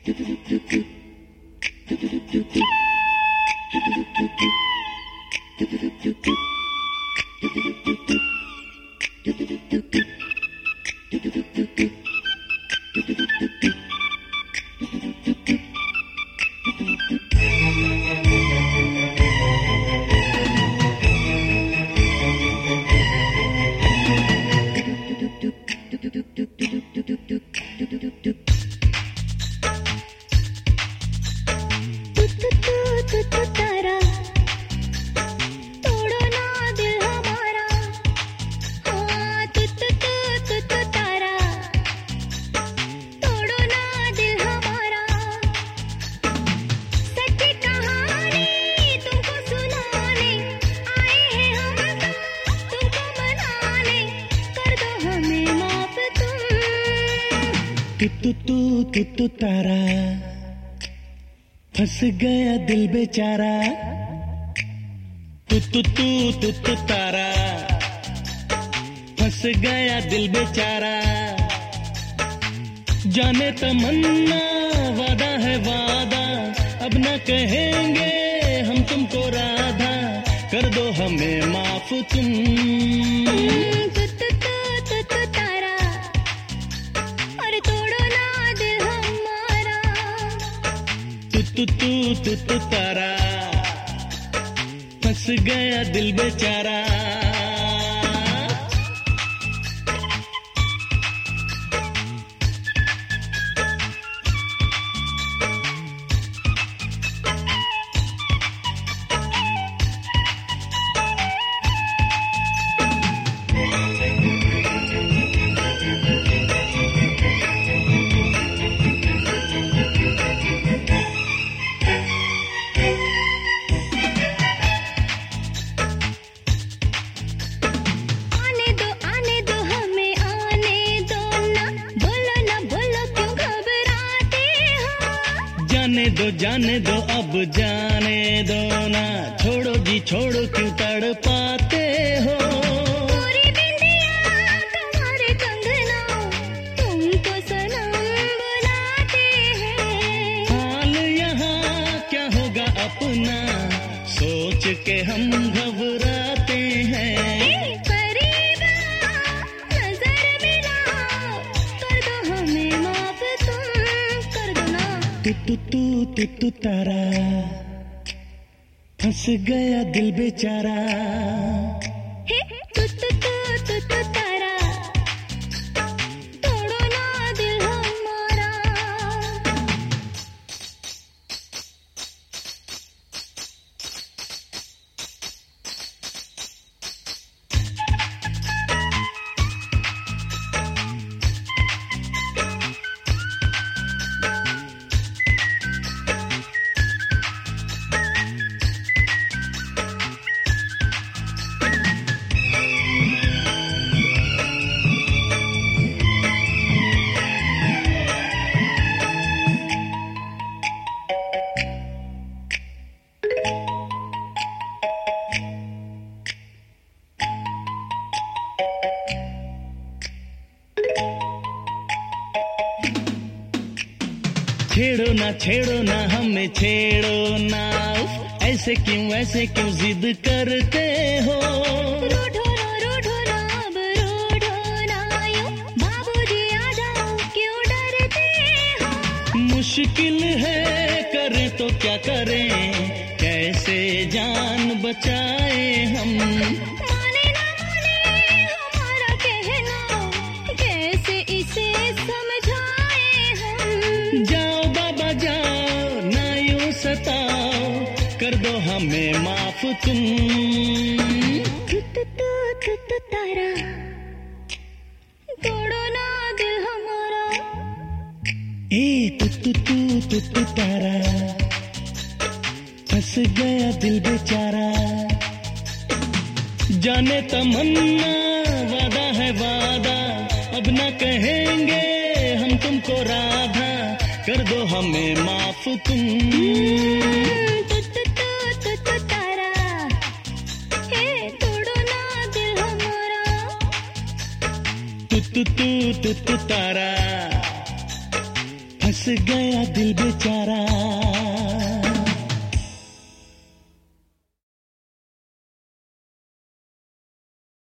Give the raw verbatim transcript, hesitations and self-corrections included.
तू तू तू तू तारा फंस गया दिल बेचारा। तू तू तू तू तू तारा फंस गया दिल बेचारा। जाने तमन्ना वादा है वादा, अब न कहेंगे हम तुमको राधा, कर दो हमें माफ तुम। तू तू तू तू तारा फंस गया दिल बेचारा। जाने दो जाने दो अब जाने दो ना, छोड़ो जी छोड़ो क्यों तड़ पाते हो। पूरी बिंदिया तुम्हारे कंगना, तुम तो सनम बुलाते हैं। हाल यहाँ क्या होगा अपना, सोच के हम घबराते हैं। करीब नजर मिलाओ, कर दो हमें माफ तुम, कर दो ना। तू तू तू तू तू तारा फंस गया दिल बेचारा। हे तू तू तू तू तू तारा, तोड़ो ना दिल हमारा। छेड़ो ना छेड़ो ना हमें छेड़ो ना, ऐसे क्यों ऐसे क्यों जिद करते हो। रूठो ना रूठो ना अब रूठो ना यूं, बाबूजी आ जाओ क्यों डरते हो। मुश्किल है करें तो क्या करें, कैसे जान बचाए हम। माने ना माने हमारा कहना, कैसे इसे समझाए हम। जाओ बाबा जाओ ना यूं सताओ, कर दो हमें माफ तुम। तू तू तू तू तू तारा, तोड़ो ना दिल हमारा। ए तू तू तू तू तू तारा फंस गया दिल बेचारा। जाने तमन्ना वादा है वादा, अब न कहेंगे हम तुमको राधा, कर दो हमें माफ तुम। तू तू तू तू तू तारा, हे तोड़ो ना दिल हमारा। तू तू तू तू तू तारा फंस गया दिल बेचारा।